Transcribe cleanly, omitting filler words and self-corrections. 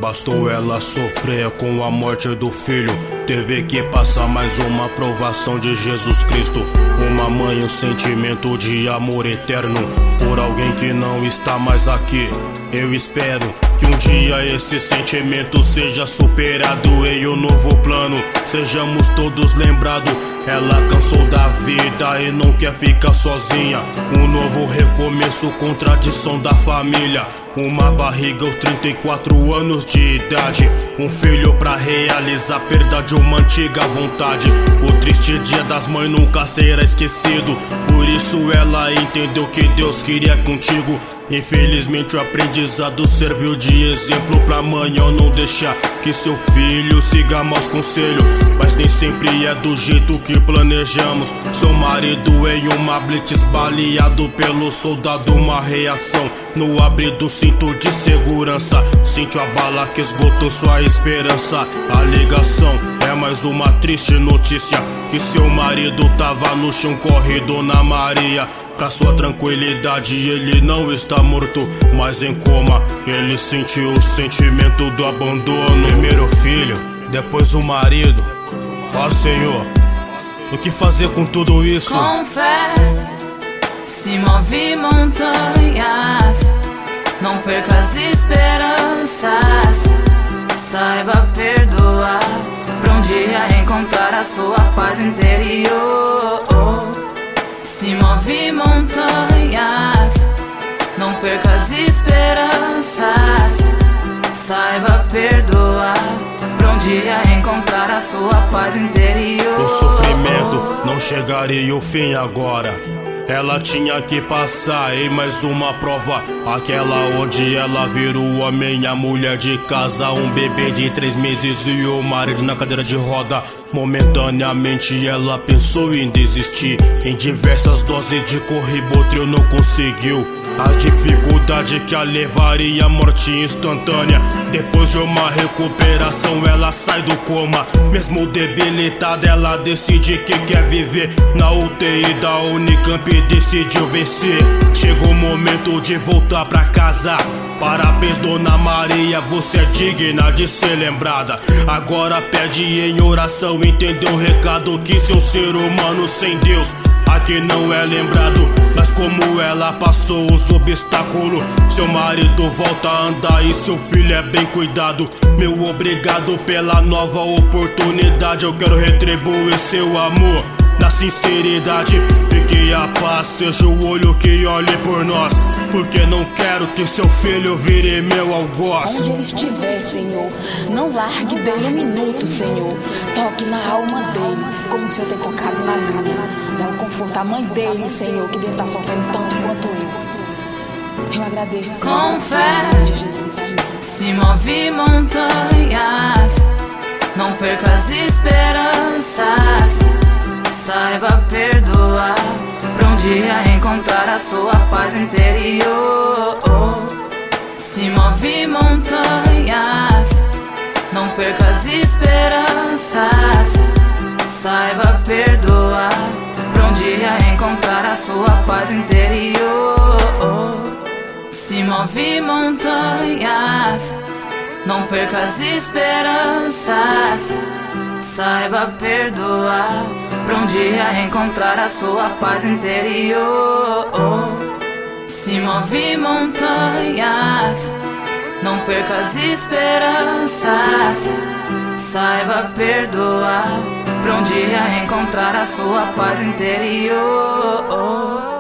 bastou ela sofrer com a morte do filho. Teve que passar mais uma provação de Jesus Cristo. Uma mãe, um sentimento de amor eterno por alguém que não está mais aqui. Eu espero que um dia esse sentimento seja superado em um novo plano. Sejamos todos lembrados. Ela cansou da vida e não quer ficar sozinha. Um novo recomeço, contradição da família. Uma barriga aos 34 anos de idade. Um filho pra realizar perda de uma antiga vontade. O triste dia das mães nunca será esquecido. Por isso ela entendeu que Deus queria contigo. Infelizmente o aprendizado serviu de exemplo pra amanhã não deixar que seu filho siga maus conselhos. Mas nem sempre é do jeito que planejamos. Seu marido em uma blitz baleado pelo soldado, uma reação no abrir do cinto de segurança. Sentiu a bala que esgotou sua esperança. A ligação é mais uma triste notícia, que seu marido tava no chão corrido na Maria. Pra sua tranquilidade ele não está morto, mas em coma. Ele sentiu o sentimento do abandono. Primeiro o filho, depois o marido. Ó Senhor, o que fazer com tudo isso? Com fé se move montanhas. Não perca as esperanças. Saiba perdoar, pra um dia encontrar a sua paz interior. Se move montanhas. Não perca as esperanças. Saiba perdoar, pra um dia encontrar a sua paz interior. O sofrimento não chegaria o fim agora. Ela tinha que passar em mais uma prova, aquela onde ela vira o homem, a mulher de casa, um bebê de 3 meses e o marido na cadeira de roda. Momentaneamente ela pensou em desistir. Em diversas doses de Rivotril não conseguiu. A dificuldade que a levaria à morte instantânea. Depois de uma recuperação ela sai do coma. Mesmo debilitada ela decide que quer viver. Na UTI da Unicamp decidiu vencer. Chegou o momento de voltar pra casa. Parabéns Dona Maria, você é digna de ser lembrada. Agora pede em oração, entendeu o recado, que seu ser humano sem Deus aqui não é lembrado. Mas como ela passou os obstáculos, seu marido volta a andar e seu filho é bem cuidado. Meu obrigado pela nova oportunidade. Eu quero retribuir seu amor na sinceridade, e que a paz seja o olho que olhe por nós, porque não quero que seu filho vire meu algoz. Onde ele estiver, Senhor, não largue dele um minuto, Senhor. Toque na alma dele, como o Senhor tem tocado na minha. Dá um conforto à mãe dele, Senhor, que deve estar sofrendo tanto quanto eu. Eu agradeço, Senhor. Com fé de Jesus, amém. Se move montanhas. Não perca as esperanças. Saiba perdoar, pra um dia encontrar a sua paz interior. Se move montanhas. Não perca as esperanças. Saiba perdoar, pra um dia encontrar a sua paz interior. Se move montanhas. Não perca as esperanças. Saiba perdoar, pra um dia encontrar a sua paz interior. Se move montanhas. Não perca as esperanças. Saiba perdoar, pra um dia encontrar a sua paz interior.